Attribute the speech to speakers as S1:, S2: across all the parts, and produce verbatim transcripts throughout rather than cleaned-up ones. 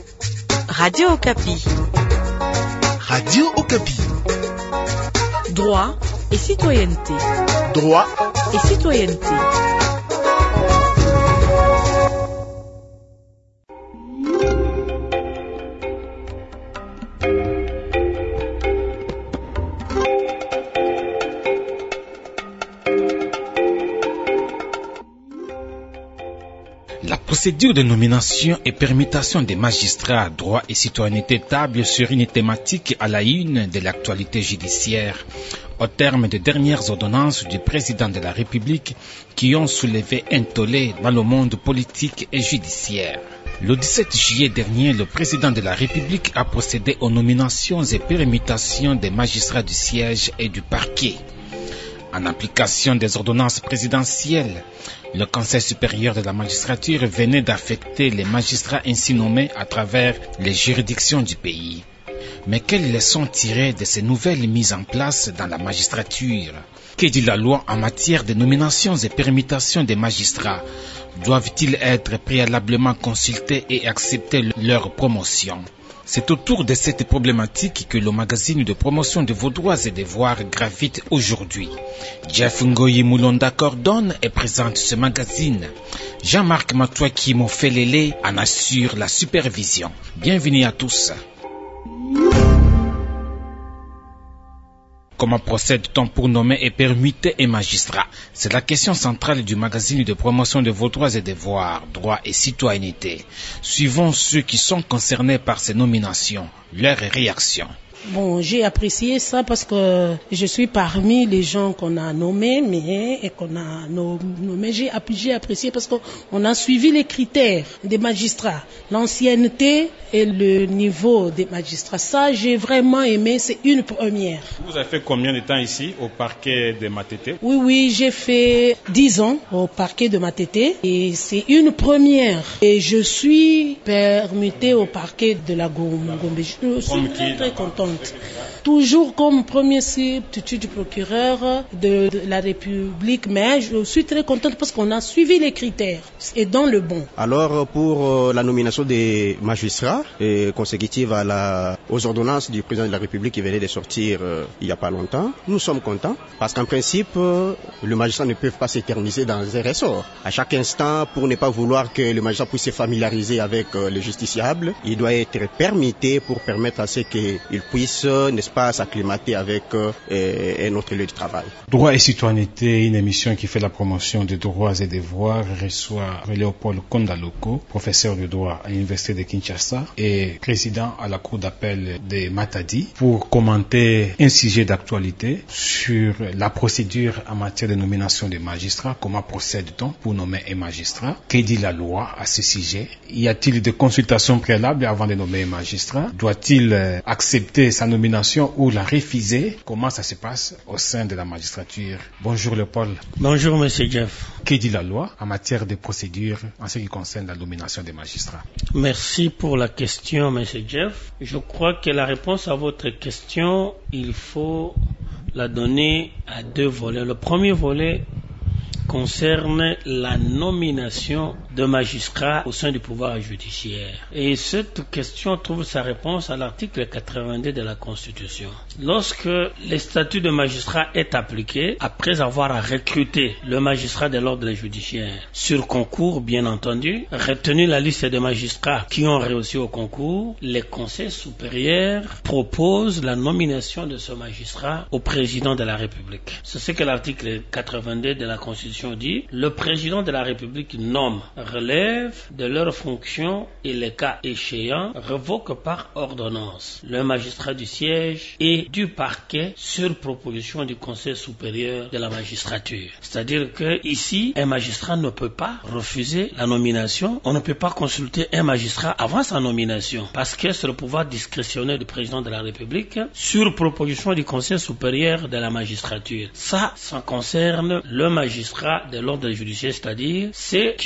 S1: Radio Okapi.
S2: Radio Okapi.
S1: Droit et citoyenneté.
S2: Droit
S1: et citoyenneté.
S3: La procédure de nomination et permutation des magistrats, droit et citoyenneté table sur une thématique à la une de l'actualité judiciaire, au terme des dernières ordonnances du président de la République qui ont soulevé un tollé dans le monde politique et judiciaire. Le dix-sept juillet dernier, le président de la République a procédé aux nominations et permutations des magistrats du siège et du parquet. En application des ordonnances présidentielles, le Conseil supérieur de la magistrature venait d'affecter les magistrats ainsi nommés à travers les juridictions du pays. Mais quelles leçons tirer de ces nouvelles mises en place dans la magistrature? Que dit la loi en matière de nominations et permutations des magistrats? Doivent-ils être préalablement consultés et accepter leur promotion? C'est autour de cette problématique que le magazine de promotion de vos droits et devoirs gravite aujourd'hui. Jeff Ngoyi Moulonda coordonne et présente ce magazine. Jean-Marc Matouaki Mofelele en assure la supervision. Bienvenue à tous. Comment procède-t-on pour nommer et permuter un magistrat? C'est la question centrale du magazine de promotion de vos droits et devoirs, droits et citoyenneté. Suivons ceux qui sont concernés par ces nominations, leurs réactions.
S4: Bon, j'ai apprécié ça parce que je suis parmi les gens qu'on a nommés, mais et qu'on a nommés, j'ai, j'ai apprécié parce qu'on a suivi les critères des magistrats, l'ancienneté et le niveau des magistrats. Ça, j'ai vraiment aimé, c'est une première.
S5: Vous avez fait combien de temps ici au parquet de Matete?
S4: Oui, oui, j'ai fait dix ans au parquet de Matete et c'est une première. Et je suis permutée au parquet de la Gombe. Je suis très, très contente. Toujours comme premier substitut du procureur de, de la République, mais je suis très contente parce qu'on a suivi les critères et dans le bon.
S6: Alors pour euh, la nomination des magistrats et consécutive à la, aux ordonnances du président de la République qui venait de sortir euh, il n'y a pas longtemps, nous sommes contents parce qu'en principe, euh, le magistrat ne peut pas s'éterniser dans un ressort. À chaque instant, pour ne pas vouloir que le magistrat puisse se familiariser avec euh, le justiciable, il doit être permuté pour permettre à ce qu'il puisse, n'est-ce pas, s'acclimater avec euh, un autre lieu de travail.
S3: Droit et citoyenneté, une émission qui fait la promotion des droits et devoirs, reçoit Léopold Kondaloko, professeur de droit à l'université de Kinshasa et président à la cour d'appel de Matadi, pour commenter un sujet d'actualité sur la procédure en matière de nomination des magistrats. Comment procède-t-on pour nommer un magistrat? Que dit la loi à ce sujet? Y a-t-il des consultations préalables avant de nommer un magistrat? Doit-il accepter sa nomination ou la refuser? Comment ça se passe au sein de la magistrature? Bonjour Léopold.
S7: Bonjour Monsieur Jeff.
S3: Que dit la loi en matière de procédure en ce qui concerne la nomination des magistrats?
S7: Merci pour la question Monsieur Jeff. Je crois que la réponse à votre question, il faut la donner à deux volets. Le premier volet concerne la nomination de magistrats au sein du pouvoir judiciaire. Et cette question trouve sa réponse à l'article quatre-vingt-deux de la Constitution. Lorsque le statut de magistrat est appliqué, après avoir recruté le magistrat de l'ordre judiciaire sur concours, bien entendu, retenu la liste des magistrats qui ont réussi au concours, le Conseil supérieur propose la nomination de ce magistrat au président de la République. C'est ce que l'article quatre-vingt-deux de la Constitution dit. Le président de la République nomme, relève de leurs fonctions et, les cas échéants, révoque par ordonnance le magistrat du siège et du parquet sur proposition du Conseil supérieur de la magistrature. C'est-à-dire que ici, un magistrat ne peut pas refuser la nomination. On ne peut pas consulter un magistrat avant sa nomination parce que c'est le pouvoir discrétionnaire du président de la République sur proposition du Conseil supérieur de la magistrature. Ça, ça concerne le magistrat de l'ordre judiciaire, c'est-à-dire ceux qui relèvent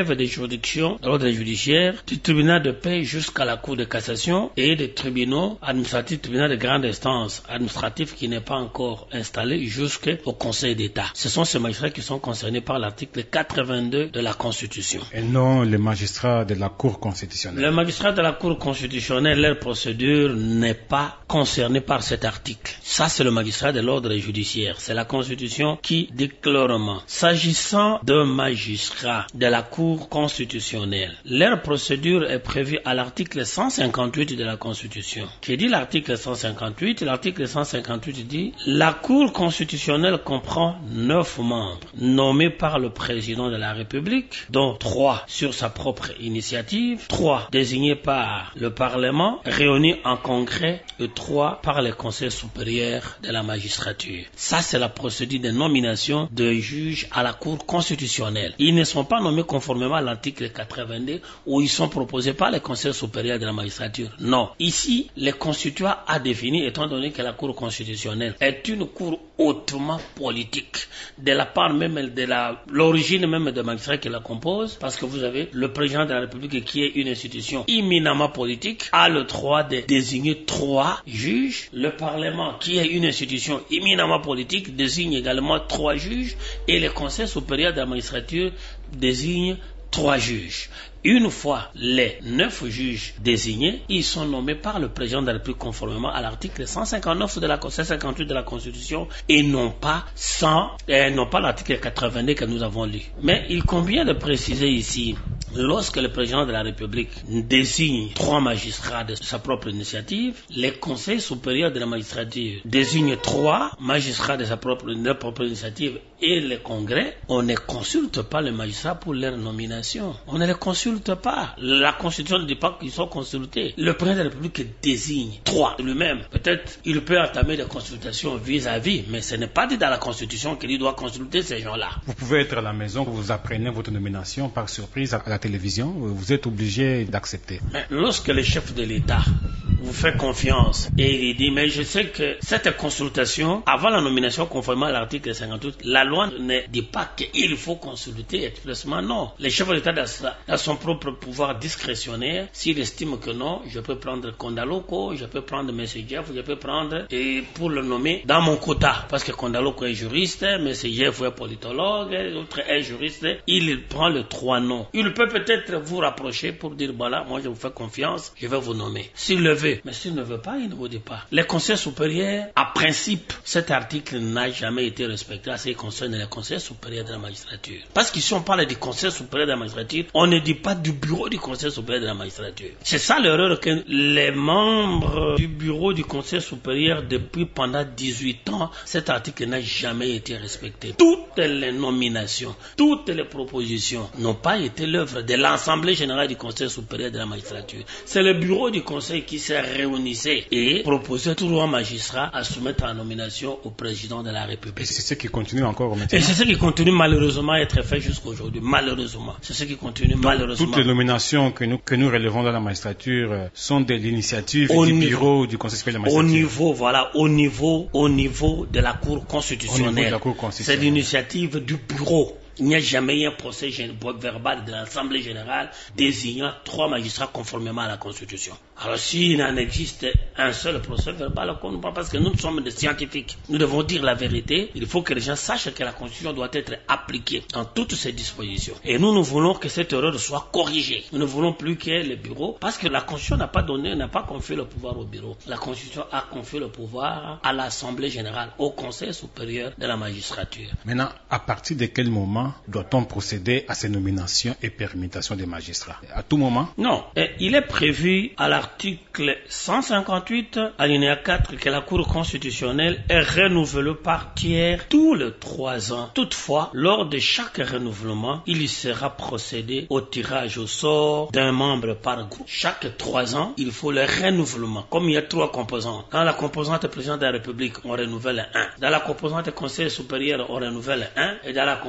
S7: relève des juridictions de l'ordre judiciaire, du tribunal de paix jusqu'à la Cour de cassation et des tribunaux administratifs, tribunal de grande instance administratif qui n'est pas encore installé jusqu'au Conseil d'État. Ce sont ces magistrats qui sont concernés par l'article quatre-vingt-deux de la Constitution.
S5: Et non les magistrats de la Cour constitutionnelle.
S7: Les magistrats de la Cour constitutionnelle, leur procédure n'est pas concernée par cet article. Ça, c'est le magistrat de l'ordre judiciaire. C'est la Constitution qui dit clairement. S'agissant d'un magistrat de la Cour constitutionnelle, leur procédure est prévue à l'article cent cinquante-huit de la Constitution. Qui dit l'article cent cinquante-huit? L'article cent cinquante-huit dit « La Cour constitutionnelle comprend neuf membres nommés par le président de la République, dont trois sur sa propre initiative, trois désignés par le Parlement, réunis en congrès et trois par les conseils supérieurs de la magistrature. » Ça, c'est la procédure de nomination de juges à la Cour constitutionnelle. Ils ne sont pas nommés conformément à l'article quatre-vingt-deux où ils sont proposés par les conseils supérieurs de la magistrature. Non. Ici, les constituants a défini, étant donné que la Cour constitutionnelle est une cour hautement politique, de la part même de la, l'origine même des magistrats qui la composent, parce que vous avez le président de la République qui est une institution éminemment politique, a le droit de désigner trois juges. Le Parlement, qui est une institution éminemment politique, désigne également trois juges, et le Conseil supérieur de la magistrature désigne trois juges. Une fois les neuf juges désignés, ils sont nommés par le président de la République conformément à l'article cent cinquante-neuf de la cent cinquante-huit de la Constitution et non pas cent, et non pas l'article quatre-vingt-deux que nous avons lu. Mais il convient de préciser ici, lorsque le président de la République désigne trois magistrats de sa propre initiative, les conseils supérieurs de la magistrature désignent trois magistrats de sa propre, de leur propre initiative et le congrès, on ne consulte pas les magistrats pour leur nomination. On ne les consulte pas. La Constitution ne dit pas qu'ils sont consultés. Le président de la République désigne trois lui-même. Peut-être il peut entamer des consultations vis-à-vis, mais ce n'est pas dit dans la Constitution qu'il doit consulter ces gens-là.
S5: Vous pouvez être à la maison, vous apprenez votre nomination par surprise à la télévision, vous êtes obligé d'accepter.
S7: Mais lorsque le chef de l'État vous fait confiance et il dit, mais je sais que cette consultation, avant la nomination conformément à l'article cinquante-huit, la loi ne dit pas qu'il faut consulter expressément, non. Le chef de l'État a son propre pouvoir discrétionnaire. S'il estime que non, je peux prendre Kondaloko, je peux prendre M. Jeff, je peux prendre et pour le nommer dans mon quota. Parce que Kondaloko est juriste, M. Jeff est politologue, l'autre est juriste. Il prend les trois noms. Il peut peut-être vous rapprocher pour dire, voilà, moi je vous fais confiance, je vais vous nommer. S'il le veut, mais s'il ne veut pas, il ne vous dit pas. Les conseils supérieurs, à principe, cet article n'a jamais été respecté à ce qui concerne les conseils supérieurs de la magistrature. Parce qu'ici on parle du conseil supérieur de la magistrature, on ne dit pas du bureau du conseil supérieur de la magistrature. C'est ça l'erreur que les membres du bureau du conseil supérieur, depuis pendant dix-huit ans, cet article n'a jamais été respecté. Toutes les nominations, toutes les propositions n'ont pas été l'œuvre de l'Assemblée générale du conseil supérieur de la magistrature. C'est le bureau du conseil qui s'est réuni et proposait toujours un magistrat à soumettre en nomination au président de la République.
S5: Et c'est ce qui continue encore maintenant.
S7: Et c'est ce qui continue malheureusement à être fait jusqu'à aujourd'hui. Malheureusement. C'est ce qui continue
S5: Donc,
S7: malheureusement.
S5: Toutes les nominations que nous, que nous relevons dans la magistrature euh, sont de l'initiative du
S7: niveau,
S5: bureau du conseil supérieur de la magistrature.
S7: Au niveau, voilà, au niveau, au niveau de la Cour constitutionnelle. C'est l'initiative du bureau. Il n'y a jamais eu un procès verbal de l'Assemblée générale désignant trois magistrats conformément à la Constitution. Alors s'il en existe un seul procès verbal, parce que nous sommes des scientifiques, nous devons dire la vérité, il faut que les gens sachent que la Constitution doit être appliquée dans toutes ses dispositions. Et nous, nous voulons que cette erreur soit corrigée. Nous ne voulons plus que le bureau, parce que la Constitution n'a pas donné, n'a pas confié le pouvoir au bureau. La Constitution a confié le pouvoir à l'Assemblée générale, au Conseil supérieur de la magistrature.
S5: Maintenant, à partir de quel moment doit-on procéder à ces nominations et permutations des magistrats? À tout moment?
S7: Non. Et il est prévu à l'article cent cinquante-huit, alinéa quatre, que la Cour constitutionnelle est renouvelée par tiers tous les trois ans. Toutefois, lors de chaque renouvellement, il y sera procédé au tirage au sort d'un membre par groupe. Chaque trois ans, il faut le renouvellement. Comme il y a trois composantes. Dans la composante président de la République, on renouvelle un. Dans la composante conseil supérieur, on renouvelle un. Et dans la composante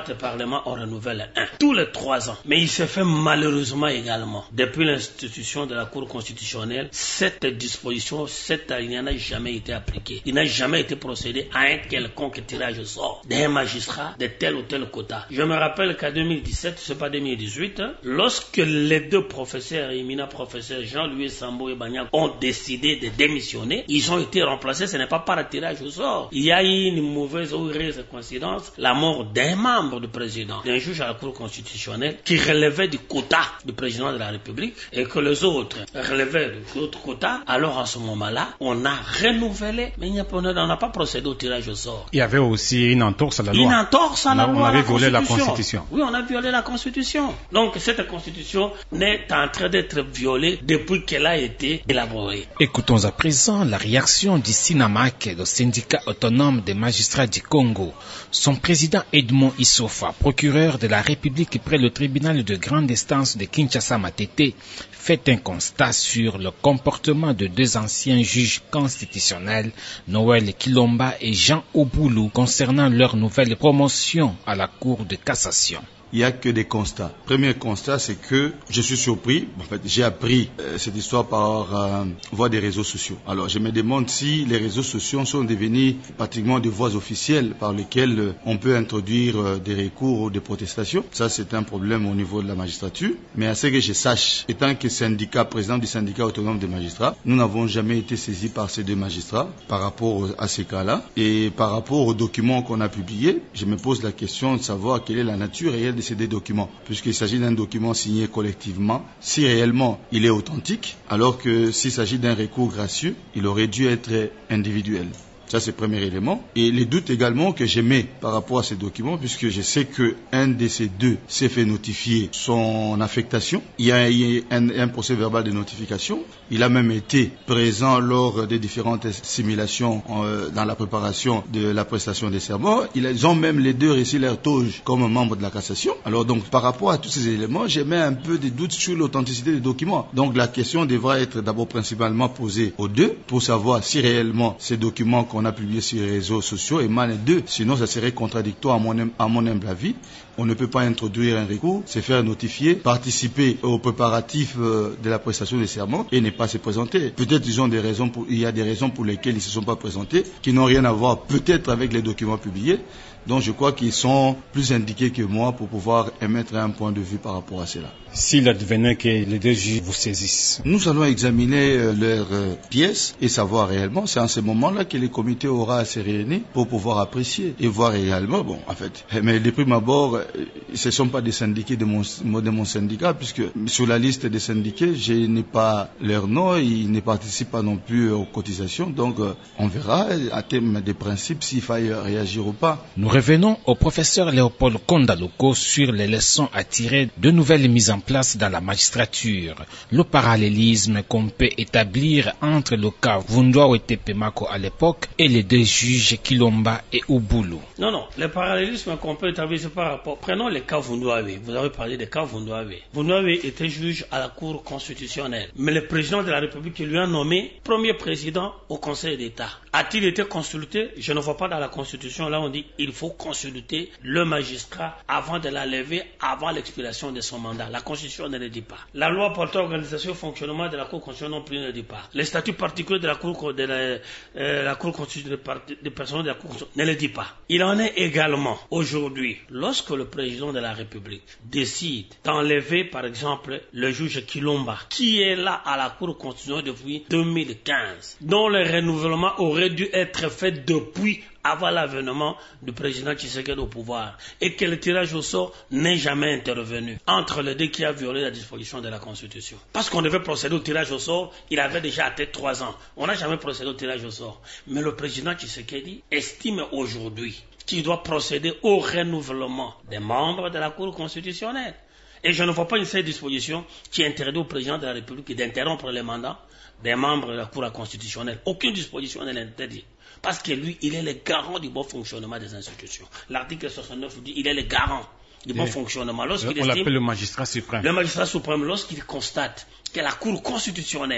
S7: quatre parlements, on renouvelle un. Tous les trois ans. Mais il se fait malheureusement également. Depuis l'institution de la Cour constitutionnelle, cette disposition, cette alinéa n'a jamais été appliquée. Il n'a jamais été procédé à un quelconque tirage au sort d'un magistrat de tel ou tel quota. Je me rappelle qu'en deux mille dix-sept, c'est pas deux mille dix-huit, hein, lorsque les deux professeurs, éminents professeurs Jean-Louis Sambo et Bagnac, ont décidé de démissionner, ils ont été remplacés, ce n'est pas par un tirage au sort. Il y a eu une mauvaise ou heureuse coïncidence, la mort d'un membre du président, d'un juge à la Cour constitutionnelle qui relevait du quota du président de la République et que les autres relevaient d'autres quotas. Alors en ce moment-là, on a renouvelé, mais on n'a pas procédé au tirage au sort.
S5: Il y avait aussi une entorse à la loi.
S7: Une entorse à la
S5: on
S7: loi.
S5: On avait
S7: la
S5: violé la Constitution.
S7: Oui, on a violé la Constitution. Donc cette Constitution n'est en train d'être violée depuis qu'elle a été élaborée.
S3: Écoutons à présent la réaction du SINAMAC, le syndicat autonome des magistrats du Congo. Son président Edmond Issofa, procureur de la République près le tribunal de grande instance de Kinshasa-Matete, fait un constat sur le comportement de deux anciens juges constitutionnels, Noël Kilomba et Jean Oboulou, concernant leur nouvelle promotion à la Cour de cassation.
S8: Il n'y a que des constats. Premier constat, c'est que je suis surpris. En fait, j'ai appris euh, cette histoire par euh, voie des réseaux sociaux. Alors, je me demande si les réseaux sociaux sont devenus pratiquement des voies officielles par lesquelles euh, on peut introduire euh, des recours ou des protestations. Ça, c'est un problème au niveau de la magistrature. Mais à ce que je sache, étant que syndicat, président du syndicat autonome des magistrats, nous n'avons jamais été saisis par ces deux magistrats par rapport à ces cas-là. Et par rapport aux documents qu'on a publiés, je me pose la question de savoir quelle est la nature réelle de ces deux documents, puisqu'il s'agit d'un document signé collectivement, si réellement il est authentique, alors que s'il s'agit d'un recours gracieux, il aurait dû être individuel. Ça, c'est le premier élément. Et les doutes également que j'ai mis par rapport à ces documents, puisque je sais qu'un de ces deux s'est fait notifier son affectation. Il y a eu un, un procès verbal de notification. Il a même été présent lors des différentes simulations euh, dans la préparation de la prestation des serments. Ils ont même les deux reçu leur toge comme membre de la cassation. Alors donc, par rapport à tous ces éléments, j'ai mis un peu de doutes sur l'authenticité des documents. Donc la question devra être d'abord principalement posée aux deux pour savoir si réellement ces documents qu'on a publiés sur les réseaux sociaux émanent d'eux. Sinon, ça serait contradictoire à mon, à mon humble avis. On ne peut pas introduire un recours, se faire notifier, participer aux préparatifs euh, de la prestation des serments et ne pas se présenter. Peut-être ils ont des raisons pour, il y a des raisons pour lesquelles ils ne se sont pas présentés, qui n'ont rien à voir peut-être avec les documents publiés. Donc je crois qu'ils sont plus indiqués que moi pour pouvoir émettre un point de vue par rapport à cela.
S5: S'il advenait que les deux juges vous saisissent,
S8: nous allons examiner euh, leurs euh, pièces et savoir réellement. C'est en ce moment-là que le comité aura à se réunir pour pouvoir apprécier et voir réellement. Bon, en fait, mais de prime abord, euh, ce ne sont pas des syndiqués de mon, de mon syndicat, puisque sur la liste des syndiqués, je n'ai pas leur nom, ils ne participent pas non plus aux cotisations. Donc, euh, on verra à terme des principes s'il faille réagir ou pas.
S3: Nous revenons au professeur Léopold Kondaloko sur les leçons à tirer de nouvelles mises en place dans la magistrature, le parallélisme qu'on peut établir entre le cas Vundwa Wetepemako à l'époque et les deux juges Kilomba et Oboulou.
S7: Non, non, le parallélisme qu'on peut établir, c'est par rapport. Prenons le cas Vundwa. Vous avez parlé des cas Vundwa. Vundwa était juge à la Cour constitutionnelle, mais le président de la République lui a nommé premier président au Conseil d'État. A-t-il été consulté? Je ne vois pas dans la Constitution. Là, on dit il faut consulter le magistrat avant de la lever, avant l'expiration de son mandat. La Constitution ne le dit pas. La loi portant organisation et fonctionnement de la Cour constitutionnelle non plus ne le dit pas. Les statuts particuliers de la Cour de la, euh, la Cour constitutionnelle des personnes de la Cour ne le dit pas. Il en est également aujourd'hui, lorsque le président de la République décide d'enlever, par exemple, le juge Kilomba, qui est là à la Cour constitutionnelle depuis deux mille quinze, dont le renouvellement aurait dû être fait depuis avant l'avènement du président Tshisekedi au pouvoir, et que le tirage au sort n'est jamais intervenu entre les deux qui a violé la disposition de la Constitution. Parce qu'on devait procéder au tirage au sort, il avait déjà atteint trois ans. On n'a jamais procédé au tirage au sort. Mais le président Tshisekedi estime aujourd'hui qu'il doit procéder au renouvellement des membres de la Cour constitutionnelle. Et je ne vois pas une seule disposition qui interdit au président de la République d'interrompre les mandats des membres de la Cour constitutionnelle. Aucune disposition ne l'interdit. Parce que lui, il est le garant du bon fonctionnement des institutions. L'article soixante-neuf dit qu'il est le garant du bon fonctionnement.
S5: On l'appelle le magistrat suprême.
S7: Le magistrat suprême, lorsqu'il constate que la Cour constitutionnelle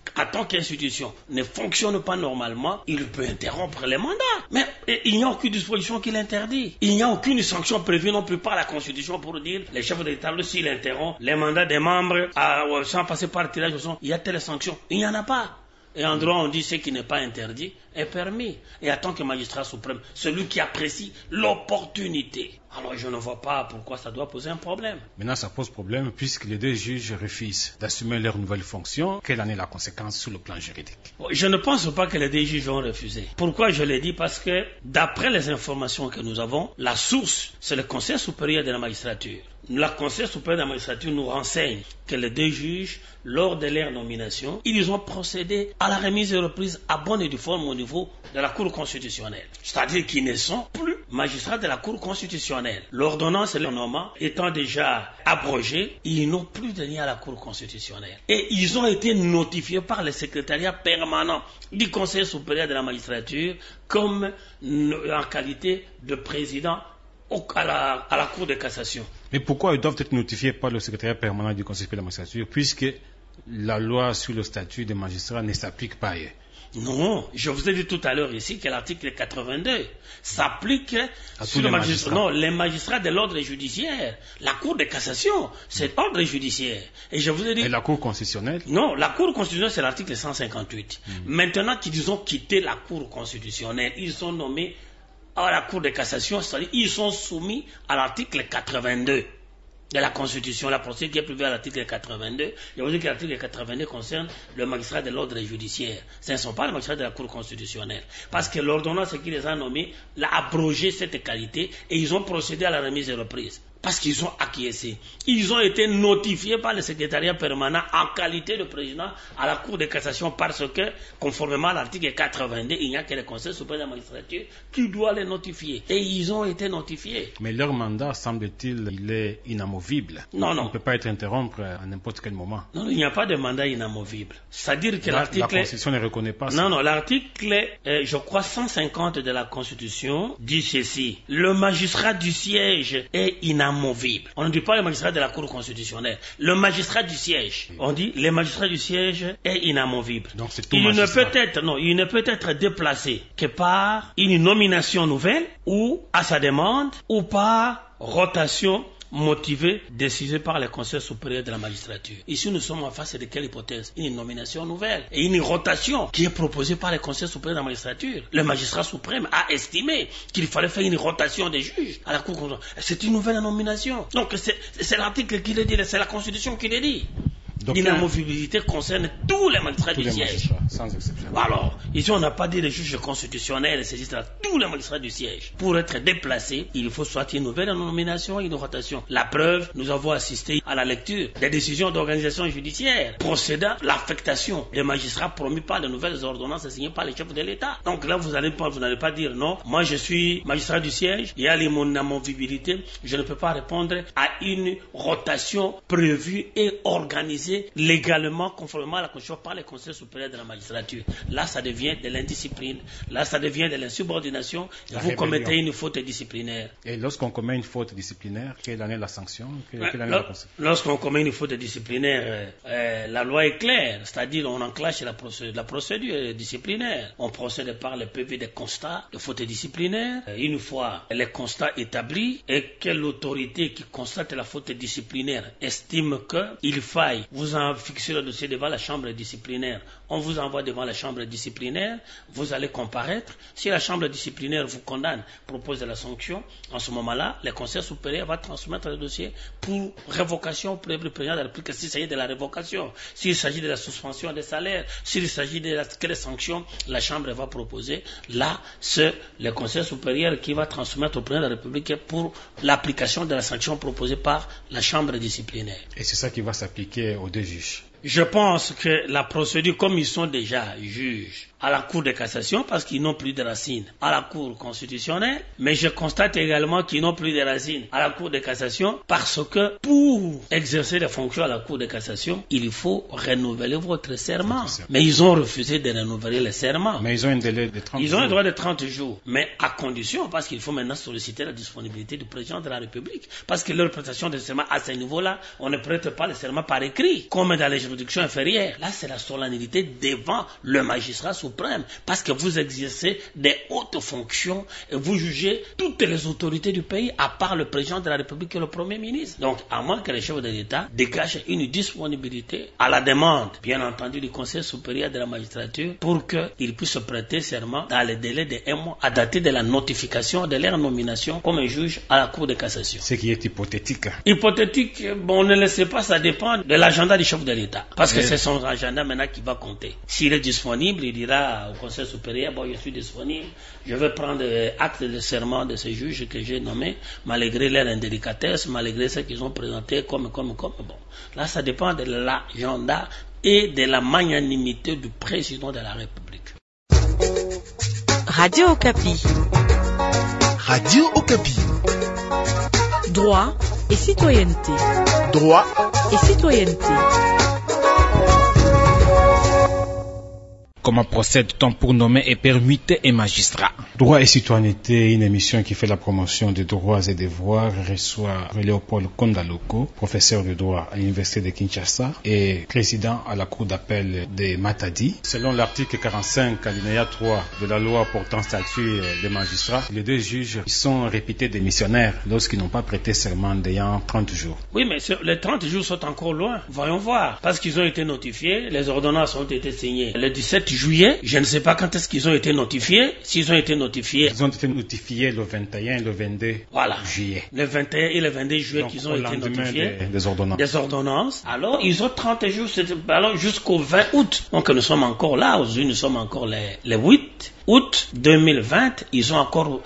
S7: en tant qu'institution, ne fonctionne pas normalement, il peut interrompre les mandats. Mais il n'y a aucune disposition qui l'interdit. Il n'y a aucune sanction prévue non plus par la Constitution pour dire les chefs d'État, s'il interrompt les mandats des membres à, sans passer par tirage au sort, il y a telle sanction. Il n'y en a pas. Et en droit, on dit ce qui n'est pas interdit est permis. Et en tant que magistrat suprême, celui qui apprécie l'opportunité. Alors je ne vois pas pourquoi ça doit poser un problème.
S5: Maintenant, ça pose problème puisque les deux juges refusent d'assumer leurs nouvelles fonctions. Quelle en est la conséquence sur le plan juridique?
S7: Je ne pense pas que les deux juges vont refuser. Pourquoi je l'ai dit? Parce que d'après les informations que nous avons, la source, c'est le Conseil supérieur de la magistrature. Le Conseil supérieur de la magistrature nous renseigne que les deux juges, lors de leur nomination, ils ont procédé à la remise et reprise à bonne et due forme au niveau de la Cour constitutionnelle. C'est-à-dire qu'ils ne sont plus magistrats de la Cour constitutionnelle. L'ordonnance et le nommement étant déjà abrogés, ils n'ont plus de lien à la Cour constitutionnelle. Et ils ont été notifiés par le secrétariat permanent du Conseil supérieur de la magistrature comme en qualité de président à la, à la Cour de cassation.
S5: Mais pourquoi ils doivent être notifiés par le secrétariat permanent du Conseil supérieur de la magistrature puisque la loi sur le statut des magistrats ne s'applique pas ailleurs?
S7: Non, je vous ai dit tout à l'heure ici que l'article quatre-vingt-deux s'applique
S5: à
S7: sur
S5: tous les
S7: le
S5: magistrats.
S7: Non, les magistrats de l'ordre judiciaire. La Cour de cassation, c'est l'ordre judiciaire. Et je vous ai dit...
S5: Et la Cour constitutionnelle?
S7: Non, la Cour constitutionnelle, c'est l'article cent cinquante-huit. Mmh. Maintenant qu'ils ont quitté la Cour constitutionnelle, ils sont nommés à la Cour de cassation, c'est-à-dire ils sont soumis à l'article quatre-vingt-deux de la Constitution, la procédure qui est prévue à l'article quatre-vingt-deux. Je vous dis que l'article quatre-vingt-deux concerne le magistrat de l'ordre judiciaire. Ce ne sont pas les magistrats de la Cour constitutionnelle. Parce que l'ordonnance qui les a nommés l'a abrogé cette qualité et ils ont procédé à la remise et reprise. Parce qu'ils ont acquiescé. Ils ont été notifiés par le secrétariat permanent en qualité de président à la Cour de cassation parce que, conformément à l'article quatre-vingt-deux, il n'y a que le Conseil supérieur de la magistrature qui doit les notifier. Et ils ont été notifiés.
S5: Mais leur mandat, semble-t-il, il est inamovible.
S7: Non, non.
S5: On ne peut pas être interrompu à n'importe quel moment.
S7: Non, il n'y a pas de mandat inamovible. C'est-à-dire que
S5: la,
S7: l'article...
S5: La Constitution ne reconnaît pas ça.
S7: Non, non, l'article, euh, je crois, cent cinquante de la Constitution dit ceci. Le magistrat du siège est inamovible. On ne dit pas le magistrat de la Cour constitutionnelle. Le magistrat du siège. On dit le magistrat du siège est inamovible.
S5: Donc c'est tout
S7: il
S5: magistrat.
S7: ne peut être, non, il ne peut être déplacé que par une nomination nouvelle ou à sa demande ou par rotation motivée, décidée par le Conseil supérieur de la magistrature. Ici, nous sommes en face de quelle hypothèse? Une nomination nouvelle et une rotation qui est proposée par le Conseil supérieur de la magistrature. Le magistrat suprême a estimé qu'il fallait faire une rotation des juges à la Cour constitutionnelle. C'est une nouvelle nomination. Donc, c'est l'article qui le dit, c'est la Constitution qui le dit. L'inamovibilité concerne tous les magistrats
S5: tous
S7: du
S5: les
S7: siège.
S5: Magistrats, sans exception.
S7: Alors, ici on n'a pas dit les juges constitutionnels, c'est juste tous les magistrats du siège. Pour être déplacés, il faut soit une nouvelle nomination, une rotation. La preuve, nous avons assisté à la lecture des décisions d'organisation judiciaire procédant à l'affectation des magistrats promis par les nouvelles ordonnances signées par les chefs de l'État. Donc là, vous n'allez pas, vous n'allez pas dire non, moi je suis magistrat du siège, il y a l'inamovibilité, je ne peux pas répondre à une rotation prévue et organisée légalement, conformément à la Constitution par le Conseil supérieur de la magistrature. Là, ça devient de l'indiscipline. Là, ça devient de l'insubordination. Vous rébellion. Commettez une faute disciplinaire.
S5: Et lorsqu'on commet une faute disciplinaire, quelle en est la sanction? Quelle, quelle en est
S7: Lors,
S5: la conséquence?
S7: Lorsqu'on commet une faute disciplinaire, euh, euh, la loi est claire. C'est-à-dire, on enclenche la procédure, la procédure disciplinaire. On procède par le P V des constats de faute disciplinaire. Une fois les constats établis et que l'autorité qui constate la faute disciplinaire estime qu'il faille vous en fixez le dossier devant la chambre disciplinaire, on vous envoie devant la chambre disciplinaire, vous allez comparaître. Si la chambre disciplinaire vous condamne, propose de la sanction, en ce moment-là, le Conseil supérieur va transmettre le dossier pour révocation auprès du président de la République s'il s'agit de la révocation, s'il s'agit de la suspension des salaires, s'il s'agit de la, quelle sanction la chambre va proposer. Là, c'est le Conseil supérieur qui va transmettre au président de la République pour l'application de la sanction proposée par la chambre disciplinaire.
S5: Et c'est ça qui va s'appliquer aux deux juges.
S7: Je pense que la procédure, comme ils sont déjà juges à la Cour de cassation, parce qu'ils n'ont plus de racines à la Cour constitutionnelle, mais je constate également qu'ils n'ont plus de racines à la Cour de cassation, parce que pour exercer les fonctions à la Cour de cassation, il faut renouveler votre serment. Mais ils ont refusé de renouveler le serment.
S5: Mais ils ont un délai de trente jours.
S7: Ils ont un droit de trente jours, mais à condition, parce qu'il faut maintenant solliciter la disponibilité du président de la République, parce que leur prestation de serment à ce niveau-là, on ne prête pas le serment par écrit, comme dans les juridiction inférieure. Là, c'est la solennité devant le magistrat suprême, parce que vous exercez des hautes fonctions et vous jugez toutes les autorités du pays, à part le président de la République et le Premier ministre. Donc, à moins que les chefs de l'État dégagent une disponibilité à la demande, bien entendu, du Conseil supérieur de la magistrature, pour qu'il puisse prêter serment dans les délais de un mois à dater de la notification de leur nomination comme un juge à la Cour de cassation.
S5: Ce qui est hypothétique.
S7: Hypothétique, bon, on ne le sait pas, ça dépend de l'agenda du chef de l'État. Parce que c'est son agenda maintenant qui va compter. S'il est disponible, il dira au Conseil supérieur, bon, je suis disponible, je vais prendre acte de serment de ces juges que j'ai nommés, malgré leur indélicatesse, malgré ce qu'ils ont présenté comme, comme, comme. Bon, là, ça dépend de l'agenda et de la magnanimité du président de la République.
S1: Radio Okapi.
S2: Radio Okapi.
S1: Droit et citoyenneté.
S2: Droit
S1: et citoyenneté.
S3: Comment procède-t-on pour nommer et permuter un magistrat?
S5: Droit et citoyenneté, une émission qui fait la promotion des droits et devoirs, reçoit Léopold Kondaloko, professeur de droit à l'université de Kinshasa et président à la cour d'appel de Matadi. Selon l'article quarante-cinq, alinéa trois de la loi portant statut des magistrats, les deux juges sont réputés démissionnaires lorsqu'ils n'ont pas prêté serment d'ayant trente jours.
S7: Oui, mais les trente jours sont encore loin. Voyons voir. Parce qu'ils ont été notifiés, les ordonnances ont été signées le dix-sept juillet. Je ne sais pas quand est-ce qu'ils ont été notifiés. S'ils ont été notifiés...
S5: Ils ont été notifiés le vingt et un et le vingt-deux
S7: voilà.
S5: juillet.
S7: Le vingt et un et le vingt-deux juillet qu'ils ont été notifiés.
S5: Des, des ordonnances.
S7: Des ordonnances. Alors, ils ont trente jours, alors jusqu'au vingt août. Donc, nous sommes encore là. Aujourd'hui, nous sommes encore les, les huit août deux mille vingt. Ils ont encore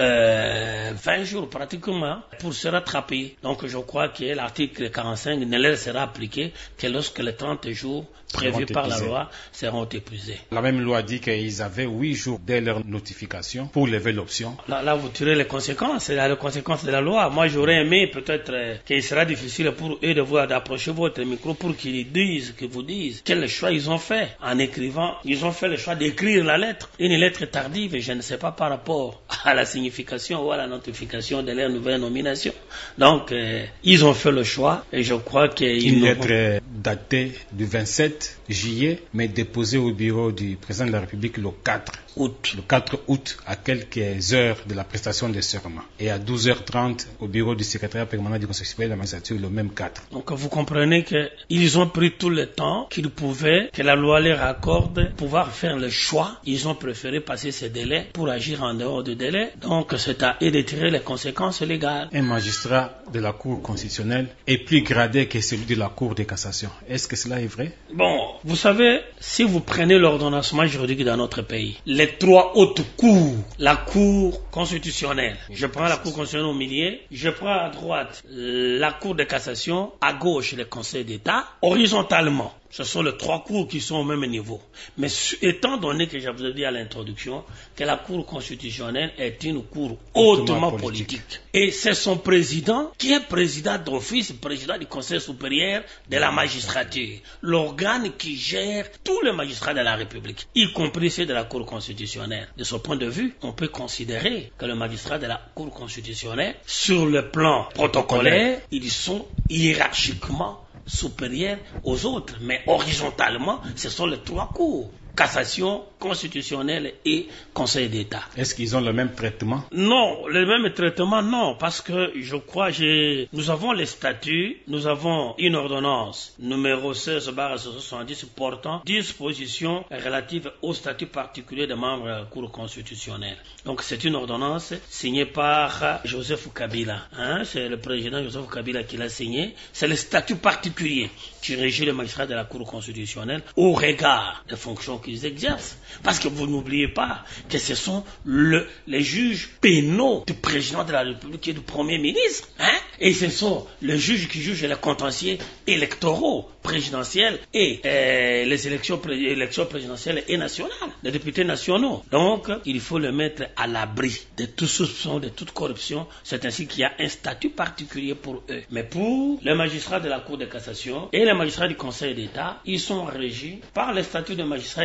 S7: euh, vingt jours pratiquement pour se rattraper. Donc, je crois que l'article quarante-cinq ne leur sera appliqué que lorsque les trente jours prévus par la loi seront épuisés.
S5: La même loi dit qu'ils avaient huit jours dès leur notification pour lever l'option.
S7: Là, là, vous tirez les conséquences, c'est les conséquences de la loi. Moi, j'aurais aimé peut-être euh, qu'il sera difficile pour eux de voir, d'approcher votre micro pour qu'ils disent, que vous disent quel choix ils ont fait en écrivant. Ils ont fait le choix d'écrire la lettre, une lettre tardive, et je ne sais pas par rapport à la signification ou à la notification de leur nouvelle nomination. Donc, euh, ils ont fait le choix et je crois qu'ils...
S5: Une lettre vont... datée du vingt-sept juillet, mais déposée au bureau du président de la République le quatre août. Le quatre août, à quelques heures de la prestation de serment. Et à douze heures trente, au bureau du secrétaire permanent du Conseil supérieur de la magistrature, le même quatre.
S7: Donc vous comprenez qu'ils ont pris tout le temps qu'ils pouvaient, que la loi leur accorde, pouvoir faire le choix. Ils ont préféré passer ces délais pour agir en dehors du délai. Donc c'est à eux de tirer les conséquences légales.
S5: Un magistrat de la Cour constitutionnelle est plus gradé que celui de la Cour de cassation. Est-ce que cela est vrai?
S7: Bon, vous savez, si vous prenez l'ordonnancement juridique dans notre pays, les trois hautes cours, la Cour constitutionnelle, je prends la Cour constitutionnelle au milieu, je prends à droite la Cour de cassation, à gauche le Conseil d'État, horizontalement. Ce sont les trois cours qui sont au même niveau. Mais étant donné que je vous ai dit à l'introduction que la Cour constitutionnelle est une cour hautement politique. politique. Et c'est son président qui est président d'office, président du Conseil supérieur de la magistrature. L'organe qui gère tous les magistrats de la République, y compris ceux de la Cour constitutionnelle. De ce point de vue, on peut considérer que les magistrats de la Cour constitutionnelle, sur le plan protocolaire, ils sont hiérarchiquement supérieurs aux autres, mais horizontalement, ce sont les trois cours. Cassation, constitutionnelle et Conseil d'État.
S5: Est-ce qu'ils ont le même traitement?
S7: Non, le même traitement, non, parce que je crois que nous avons les statuts, nous avons une ordonnance numéro seize barre soixante-dix portant dispositions relatives au statut particulier des membres de la Cour constitutionnelle. Donc c'est une ordonnance signée par Joseph Kabila. Hein? C'est le président Joseph Kabila qui l'a signée. C'est le statut particulier qui régit les magistrats de la Cour constitutionnelle au regard des fonctions qu'ils exercent. Parce que vous n'oubliez pas que ce sont le, les juges pénaux du président de la République et du Premier ministre. Hein? Et ce sont les juges qui jugent les contentieux électoraux, présidentiels et euh, les élections, pré, élections présidentielles et nationales, les députés nationaux. Donc, il faut le mettre à l'abri de tout soupçon, de toute corruption. C'est ainsi qu'il y a un statut particulier pour eux. Mais pour les magistrats de la Cour de cassation et les magistrats du Conseil d'État, ils sont régis par le statut de magistrat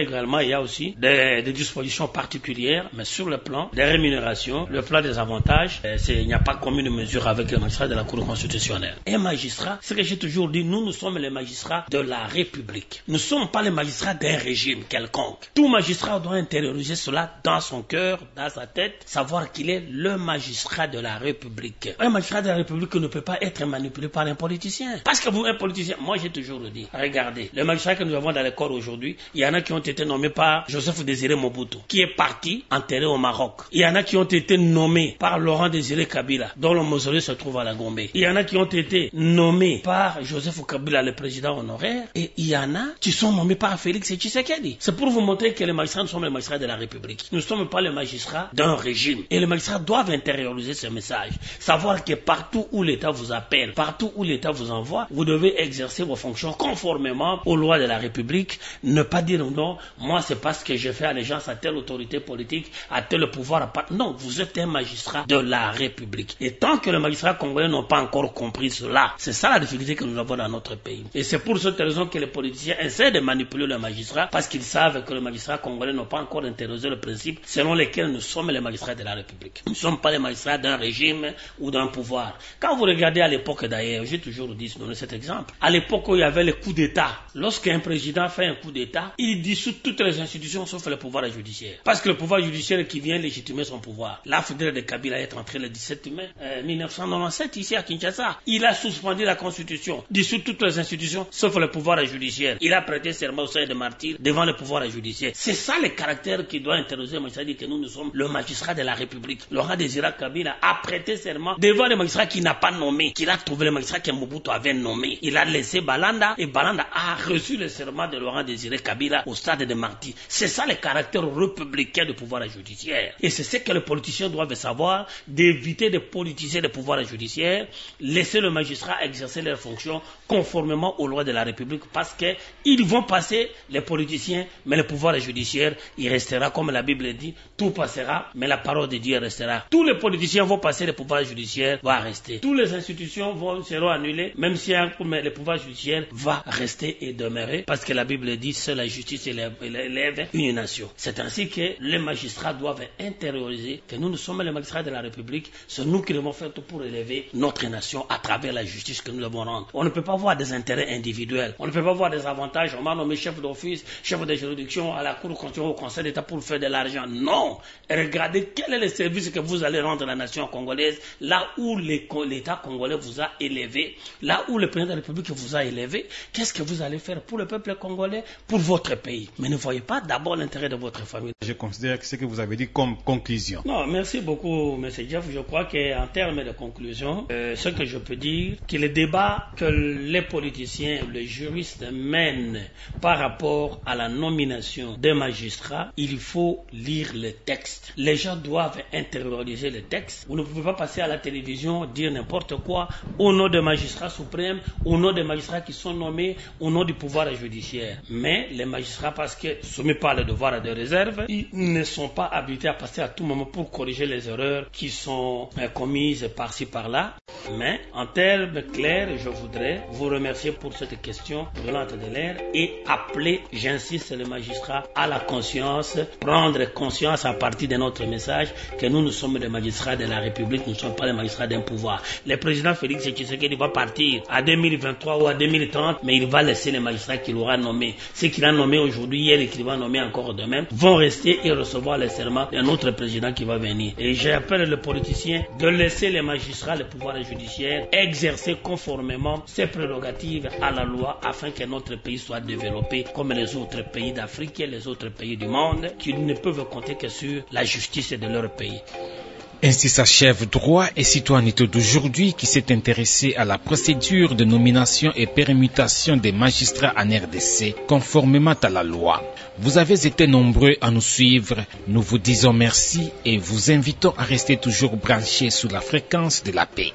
S7: également, il y a aussi des, des dispositions particulières, mais sur le plan des rémunérations, le plan des avantages, euh, c'est, il n'y a pas commune mesure avec les magistrats de la Cour constitutionnelle. Et magistrat, c'est ce que j'ai toujours dit, nous, nous sommes les magistrats de la République. Nous ne sommes pas les magistrats d'un régime quelconque. Tout magistrat doit intérioriser cela dans son cœur, dans sa tête, savoir qu'il est le magistrat de la République. Un magistrat de la République ne peut pas être manipulé par un politicien. Parce que vous, un politicien, moi j'ai toujours dit, regardez, les magistrats que nous avons dans les corps aujourd'hui, il y en a qui ont été nommés par Joseph Désiré Mobutu, qui est parti enterré au Maroc. Il y en a qui ont été nommés par Laurent Désiré Kabila, dont le mausolée se trouve à la Gombe. Il y en a qui ont été nommés par Joseph Kabila, le président honoraire, et il y en a qui sont nommés par Félix Tshisekedi. C'est pour vous montrer que les magistrats, nous sommes les magistrats de la République. Nous ne sommes pas les magistrats d'un régime. Et les magistrats doivent intérioriser ce message. Savoir que partout où l'État vous appelle, partout où l'État vous envoie, vous devez exercer vos fonctions conformément aux lois de la République. Ne pas dire non, moi c'est parce que j'ai fait allégeance à telle autorité politique, à tel pouvoir. Non, vous êtes un magistrat de la République. Et tant que les magistrats congolais n'ont pas encore compris cela, c'est ça la difficulté que nous avons dans notre pays. Et c'est pour cette raison que les politiciens essaient de manipuler les magistrats, parce qu'ils savent que les magistrats congolais n'ont pas encore intériorisé le principe selon lequel nous sommes les magistrats de la République. Nous ne sommes pas les magistrats d'un régime ou d'un pouvoir. Quand vous regardez à l'époque d'ailleurs, j'ai toujours dit, donné cet exemple, à l'époque où il y avait les coups d'État, lorsqu'un président fait un coup d'État, il dissout toutes les institutions sauf le pouvoir judiciaire. Parce que le pouvoir judiciaire qui vient légitimer son pouvoir. La Fédération de Kabila est entrée le dix-sept mai euh, mille neuf cent quatre-vingt-dix-sept ici à Kinshasa. Il a suspendu la constitution, dissout toutes les institutions sauf le pouvoir judiciaire. Il a prêté serment au sein de martyrs devant le pouvoir judiciaire. C'est ça le caractère qui doit interroger, c'est-à-dire que nous, nous sommes le magistrat de la République. Laurent Désiré Kabila a prêté serment devant le magistrat qu'il n'a pas nommé, qu'il a trouvé le magistrat que Mobutu avait nommé. Il a laissé Balanda et Balanda a reçu le serment de Laurent Désiré Kabila au stade de martyrs. C'est ça le caractère républicain du pouvoir judiciaire. Et c'est ce que les politiciens doivent savoir, d'éviter de politiser le pouvoir judiciaire, laisser le magistrat exercer leurs fonctions conformément aux lois de la République, parce qu'ils vont passer, les politiciens, mais le pouvoir judiciaire, il restera, comme la Bible dit, tout passera, mais la parole de Dieu restera. Tous les politiciens vont passer, le pouvoir judiciaire va rester. Toutes les institutions vont, seront annulées, même si un coup, mais le pouvoir judiciaire va rester et demeurer, parce que la Bible dit, seule la justice élève, élève une nation. C'est ainsi que les magistrats doivent intérioriser que nous, nous sommes les magistrats de la République, c'est nous qui devons faire tout pour élever notre nation à travers la justice que nous devons rendre. On ne peut pas voir des intérêts individuels, on ne peut pas voir des avantages, on m'a nommé chef d'office, chef de juridiction à la Cour constitutionnelle, au Conseil d'État pour faire de l'argent. Non! Regardez quel est le service que vous allez rendre à la nation congolaise, là où l'État congolais vous a élevé, là où le président de la République vous a élevé. Qu'est-ce que vous allez faire pour le peuple congolais, pour votre pays? Mais ne voyez pas d'abord l'intérêt de votre famille.
S5: Je considère que ce que vous avez dit comme conclusion.
S7: Non, merci beaucoup, M. Jeff. Je crois qu'en termes de conclusion, euh, ce que je peux dire, que le débat que les politiciens, les juristes mènent par rapport à la nomination des magistrats, il faut lire le texte. Les gens doivent intérioriser le texte. Vous ne pouvez pas passer à la télévision, dire n'importe quoi au nom des magistrats suprêmes, au nom des magistrats qui sont nommés, au nom du pouvoir judiciaire. Mais les magistrats, parce que soumis par le devoir de réserve, ils ne sont pas habilités à passer à tout moment pour corriger les erreurs qui sont euh, commises par-ci par-là. Mais en termes clairs, je voudrais vous remercier pour cette question brûlante de l'air et appeler, j'insiste, les magistrats à la conscience, prendre conscience à partir de notre message que nous, nous sommes des magistrats de la République, nous ne sommes pas les magistrats d'un pouvoir. Le président Félix Tshisekedi va partir à deux mille vingt-trois ou à deux mille trente, mais il va laisser les magistrats qu'il aura nommés. Ceux qu'il a nommés aujourd'hui, hier et qu'il va nommer encore demain, vont rester et recevoir les serments d'un autre président qui va venir. Et j'appelle les politiciens de laisser les magistrats, le pouvoir judiciaire, exercer conformément ses prérogatives à la loi afin que notre pays soit développé comme les autres pays d'Afrique et les autres pays du monde qui ne peuvent compter que sur la justice de leur pays.
S3: Ainsi s'achève Droit et Citoyenneté d'aujourd'hui qui s'est intéressé à la procédure de nomination et permutation des magistrats en R D C conformément à la loi. Vous avez été nombreux à nous suivre, nous vous disons merci et vous invitons à rester toujours branchés sous la fréquence de la paix.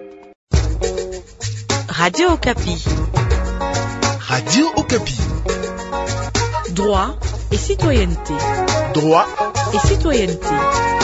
S1: Radio Okapi.
S2: Radio Okapi.
S1: Droit et citoyenneté.
S2: Droit
S1: et citoyenneté.